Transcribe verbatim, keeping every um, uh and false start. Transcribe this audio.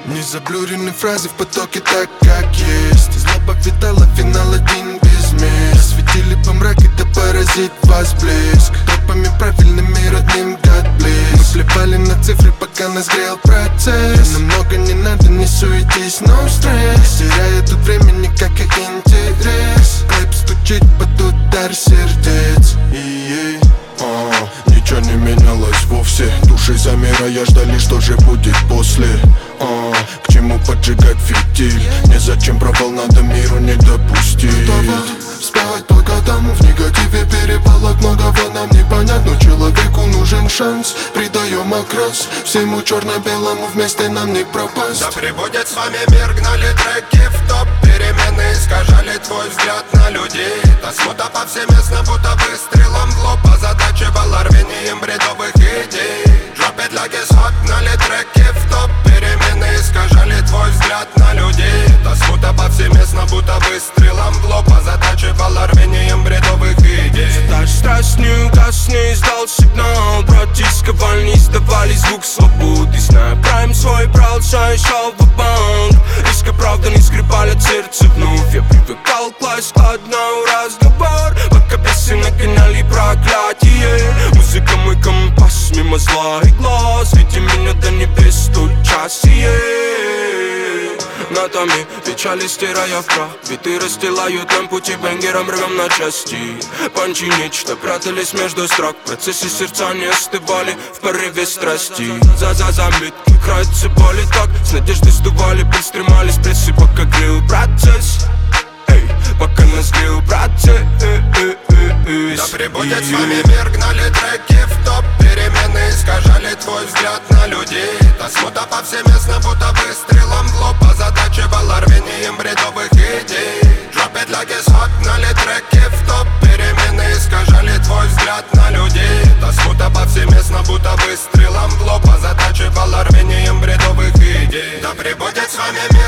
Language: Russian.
Незаблюренные фразы в потоке так, как есть. Злоба витала, финал один без мест. Светили по мраке, да поразит вас блеск. Тропами правильными, родным God bless. Мы плевали на цифры, пока нас грел процесс. Нам много не надо, не суетись, no стресс. Теряя тут времени, как и интерес. Клэп стучит под удар сердец. И а, ничего не менялось вовсе. Души замирая ждали, что же будет после. а, К чему поджигать фитиль? Незачем провал, надо миру не допустить. Вставать, вставать только тому в негативе перепалок. Многого нам не понять, но человеку нужен шанс. Придаем окрас всему черно-белому, вместе нам не пропасть. Да прибудет с вами мир, гнали треки в топ. Перемены искажали твой взгляд на людей. Та смута повсеместно, будто выстрелом в лоб. Озадачивала рвением бредовых идей. Drop it like it's hot, гнали треки в топ. Перемены искажали твой взгляд на людей. Та смута повсеместно, будто выстрелом в лоб. Озадачивала рвением бредовых идей. Задач страсть не угас, не издал сигнал. Братишка вольни сдавали звук свободы. Зная прайм свой брал, шай шел в банк. Риска правда не скрипали сердце вновь. Я привыкал класть одна разговор. Пока бесы нагоняли проклятие. Музыка мой компас, мимо зла и глаз. Веди меня до небес, тут час сие. На томе печали стирая в прах. Биты расстилают нам пути, бенгером рвем на части. Панчи нечто прятались между строк. В процессе сердца не остывали в порыве страсти. За-за заметки краются боли так. С надеждой сдували, пристремались прессы, пока грел процесс. Эй, пока нас грел процесс. Да прибудет с вами мир, гнали треки в топ. Перемены искажали твой взгляд на людей. Та смута повсеместно, будто выстрелом в лоб. Озадачивала рвением бредовых идей. Drop it like it's hot, гнали треки в топ. Перемены искажали твой взгляд на людей. Та смута повсеместно, будто выстрелом в лоб. Озадачивала рвением бредовых идей. Да прибудет с вами мир.